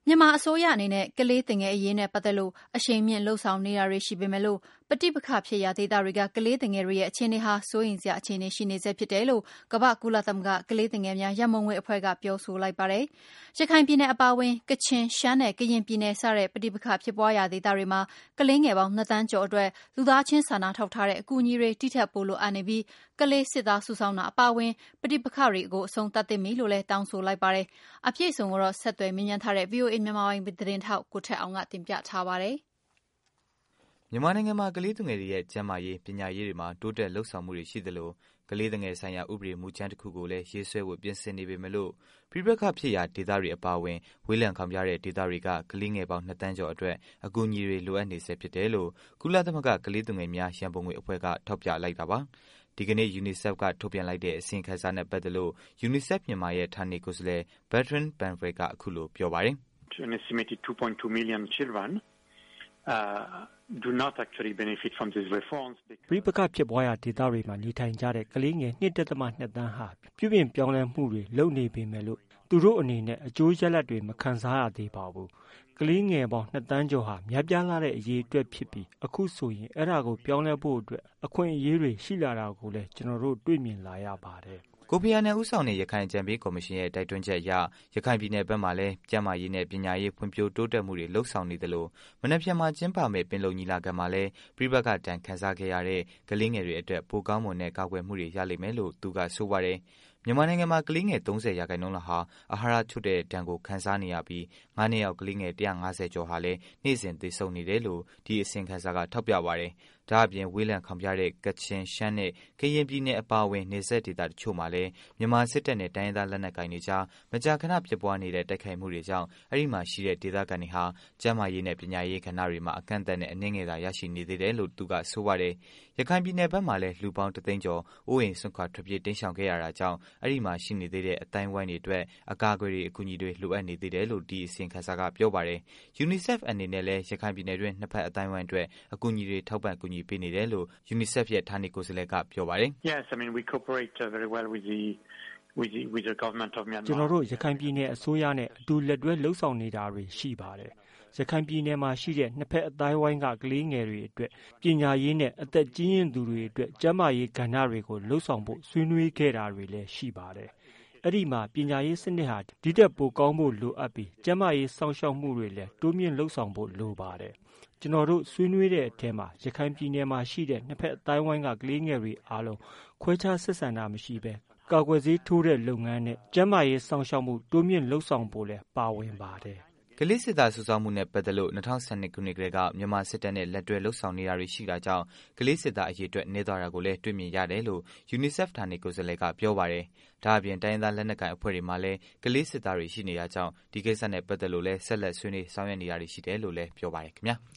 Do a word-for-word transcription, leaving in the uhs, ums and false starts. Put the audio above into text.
မြန်မာအစိုးရအနေနဲ့ကလေးသူငယ်အရေးနဲ့ပတ်သက်လို့အရှိန်မြင့်လှုံ့ဆော်နေတာတွေရှိပေမဲ့လို့ပဋိပက္ခဖြစ်ရာဒေသတွေကကလေးသူငယ်တွေရဲ့အခြေအနေဟာစိုးရိမ်စရာအခြေအနေရှိနေဆဲဖြစ်တယ်လို့ကမ္ဘာ့ကုလသမဂ္ဂကလေးသူငယ်များရန်ပုံငွေအဖွဲ့ကပြောဆိုလိုက်ပါတယ်။ရခိုင်ပြည်နယ်အပါအဝင်ကချင်၊ရှမ်းနဲ့ကရင်ပြည်နယ်စတဲ့ပဋိပက္ခဖြစ်ပွားရာဒေသတွေမှာကလေးငယ်ပေါင်းနှစ်သန်းကျော်အတွက်လူသားချင်းစာနာထောက်ထားတဲ့အကူအညီတွေတိထက်ပိုလိုအပ်နေပြီးကလေးစစ်သားစုဆောင်းတာအပါအဝင်ပဋိပက္ခတွေကိုအဆုံးသတ်သင့်ပြီလို့လည်းတောင်းဆိုလိုက်ပါတယ်။အပြည့်အစုံကိုတော့ဆက်သွယ်မြင်းမြန်းထားတဲ့ ဗွီအိုအေ မြန်မာပိုင်းသတင်းထောက်ကိုထက်အောင်ကတင်ပြထားပါတယ်။မြန်မာနိုင်ငံမှာကလေးသူငယ်တွေရဲ့ကျန်းမာရေးပညာရေးတွေမှာတိုးတက်လှုပ်ဆောင်မှုတွေရှိသလိုကလေးသူငယ်ဆိုင်ရာဥပဒေမူကြမ်းတစ်ခုကိုလည်းရေးဆွဲဖို့ပြင်ဆင်နေပေမဲ့လို့ပြပခဖြစ်ရာဒေသတွေအပါအဝင်ဝေးလံခေါင်ပြတဲ့ဒေသတွေကကလေးငယ်ပေါင်းနှစ်တန်းကျော်အတွက်အကူအညီတွေလိုအပ်နေဆဲဖြစ်တယ်လို့ကုလသမဂ္ဂကလေးသူငယ်များရန်ပုံငွေအဖွဲ့ကထောက်ပြလိုက်တာပါ။ဒီကနေ့ UNICEF ကထုတ်ပြန်လိုက်တဲ့အစီရင်ခံစာနဲ့ပတ်သက်လို့ UNICEF မြန်မာရဲ့ဌာနေကိုယ်စားလှယ် Bertrand Panvel ကအခုလိုပြောပါတယ် An estimated two point two million children uh, do not actually benefit from these reforms. ပြပခဖြစ်ပွားရာဒေသတွေမှာနေထိုင်ကြတဲ့ကလေးငယ်နှစ်တက်သမနှစ်တန်းဟာပြုပြင်ပြောင်းလဲမှုတွေလုပ်နေပေမဲ့လို့သူတို့အနေနဲ့အကျိုးရလဒ်တွေမခံစားရသေးပါဘူး။ကလေးငယ်ပေါင်းနှစ်တန်းကျော်ဟာများပြားလာတဲ့အရေးအတွက်ဖြစ်ပြီးအခုဆိုရင်အဲ့ဒါကိုပြောင်းလဲဖို့အတွက်အခွင့်အရေးတွေရှိလာတာကိုလည်းကျွန်တော်တို့တွေ့မြင်လာရပါတယ်။ကိုဖီအာနန်ဦးဆောင်တဲ့ရခိုင်အကြံပေးကော်မရှင်ရဲ့တိုက်တွန်းချက်အရရခိုင်ပြည်နယ်ဘက်မှာလည်းကျန်းမာရေးနဲ့ပညာရေးဖွံ့ဖြိုးတိုးတက်မှုတွေလှုပ်ဆောင်နေသလိုမနက်ဖြန်မှာကျင်းပမယ့်ပင်လုံညီလာခံမှာလည်းပြပခတန်ခန်းစားခဲ့ရတဲ့ကလေးငယ်တွေအတွက်ပိုကောင်းမွန်တဲ့ကာကွယ်မှုတွေရလိမ့်မယ်လို့သူကဆိုပါတယ်မြန်မာနိုင်ငံမှာကလေးငယ်သုံးဆယ်ရာခိုင်နှုန်းလောက်ဟာအာဟာရချွတ်တဲ့ဒဏ်ကိုခံစားနေရပြီးငါးနှစ်ယောက်ကလေးငယ်တစ်ရာငါးဆယ်ကျော်ဟာလည်းနေ့စဉ်သေဆုံးနေတယ်လို့ဒီအစီရင်ခံစာကထောက်ပြပါတယ်။ဒါအပြင်ဝေးလံခေါင်ပြတဲ့ကချင်ရှမ်းနဲ့ကရင်ပြည်နယ်အပါအဝင်နေဆက်ဒေသတချို့မှာလည်းမြန်မာစစ်တပ်နဲ့တိုင်းရင်းသားလက်နက်ကိုင်တွေကြားမကြာခဏဖြစ်ပွားနေတဲ့တိုက်ခိုက်မှုတွေကြောင့်အဲ့ဒီမှာရှိတဲ့ဒေသခံတွေဟာကျန်းမာရေးနဲ့ပညာရေးကဏ္ဍတွေမှာအကန့်အသတ်နဲ့အနည်းငယ်သာရရှိနေသေးတယ်လို့သူကဆိုပါတယ်။ရခိုင်ပြည်နယ်ဘက်မှာလည်းလူပေါင်းတသိန်းကျော်အိုးအိမ်ဆွန့်ခွာထွက်ပြေးတိမ်းရှောင်ခဲ့ရတာကြောင့်အဲ့ဒီမှာရှိနေသေးတဲ့အတိုင်းဝိုင်းတွေအတွက်အကာအကွယ်တွေအကူအညီတွေလိုအပ်နေသေးတယ်လို့ဒီအစီရင်ခံစာကပြောပါတယ်။ UNICEF အနေနဲ့လည်းရခိုင်ပြည်နယ်တွင်နှစ်ဖက်အတိုင်းဝိုင်းအတွက်အကူအညီတွေထောက်ပံ့ကူညီပေးနေတယ်လို့ UNICEF ရဲ့ဌာနေကိုယ်စားလှယ်ကပြောပါတယ်။ Yes, I mean we cooperate uh, very well with the with the with the government of Myanmar. ကျွန်တော်တို့ရခိုင်ပြည်နယ်အစိုးရနဲ့အတူလက်တွဲလှုပ်ဆောင်နေတာတွေရှိပါတယ်။ရခိုင်ပြည်နယ်မှာရှိတဲ့နှစ်ဖက်အတိုင်းဝိုင်းကကလေးငယ်တွေအတွက်ပညာရေးနဲ့အသက်ကြီးရင့်သူတွေအတွက်ကျန်းမာရေးကဏ္ဍတွေကိုလှုပ်ဆောင်ဖို့ဆွေးနွေးခဲ့တာတွေလည်းရှိပါတယ်။အဲ့ဒီမှာပညာရေးစနစ်ဟာဒီတက်ပိုကောင်းဖို့လိုအပ်ပြီးကျန်းမာရေးစောင့်ရှောက်မှုတွေလည်းတိုးမြင့်လှုပ်ဆောင်ဖို့လိုပါတယ်။ကျွန်တော်တို့ဆွေးနွေးတဲ့အထက်မှာရခိုင်ပြည်နယ်မှာရှိတဲ့နှစ်ဖက်အတိုင်းဝိုင်းကကလေးငယ်တွေအားလုံးခွဲခြားဆက်ဆံတာမရှိဘဲကာကွယ်ဆေးထိုးတဲ့လုပ်ငန်းနဲ့ကျန်းမာရေးစောင့်ရှောက်မှုတိုးမြင့်လှုပ်ဆောင်ဖို့လည်းပါဝင်ပါတယ်ကလေးစစ်သားစုဆောင်းမှုနဲ့ပတ်သက်လို့၂၀၁၂ခုနှစ်ကတည်းကမြန်မာစစ်တပ်နဲ့လက်တွဲလှုပ်ဆောင်နေတာတွေရှိတာကြောင့်ကလေးစစ်သားအရေးအတွက်နည်းသွားတာကိုလည်းတွေ့မြင်ရတယ်လို့ UNICEF ဌာနေကိုယ်စားလှယ်ကပြောပါတယ်။ဒါအပြင်တိုင်းရင်းသားလက်နက်ကိုင်အဖွဲ့တွေမှာလည်းကလေးစစ်သားတွေရှိနေတာကြောင့်ဒီကိစ္စနဲ့ပတ်သက်လို့လည်းဆက်လက်ဆွေးနွေးဆောင်ရွက်နေတာတွေရှိတယ်လို့လည်းပြောပါတယ်ခင်ဗျာ။